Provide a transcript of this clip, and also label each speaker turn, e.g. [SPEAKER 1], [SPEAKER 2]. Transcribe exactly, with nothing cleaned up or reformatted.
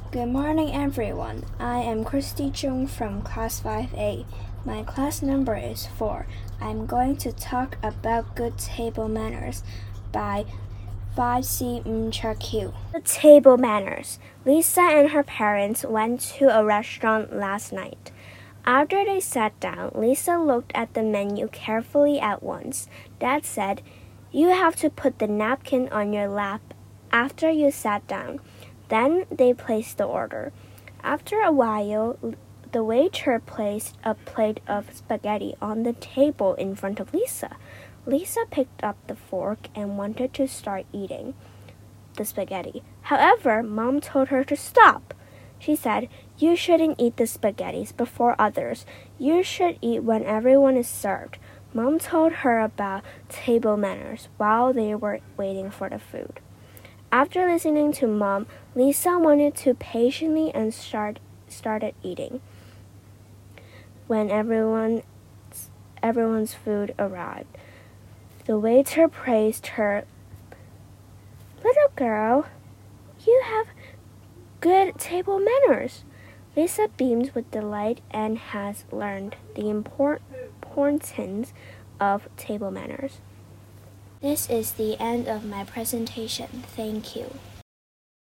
[SPEAKER 1] Good morning, everyone. I am Christy Chung from Class five A. My class number is four. I'm going to talk about good table manners by five C Mchaq. Good table manners. Lisa and her parents went to a restaurant last night. After they sat down, Lisa looked at the menu carefully at once. Dad said, "You have to put the napkin on your lap after you sat down." Then they placed the order. After a while, the waiter placed a plate of spaghetti on the table in front of Lisa. Lisa picked up the fork and wanted to start eating the spaghetti. However, Mom told her to stop. She said, "You shouldn't eat the spaghettis before others. You should eat when everyone is served." Mom told her about table manners while they were waiting for the food. After listening to Mom, Lisa wanted to patiently and start, started eating. When everyone, everyone's food arrived, the waiter praised her. "Little girl, you have good table manners." Lisa beamed with delight and has learned the importance of table manners. This is the end of my presentation. Thank you.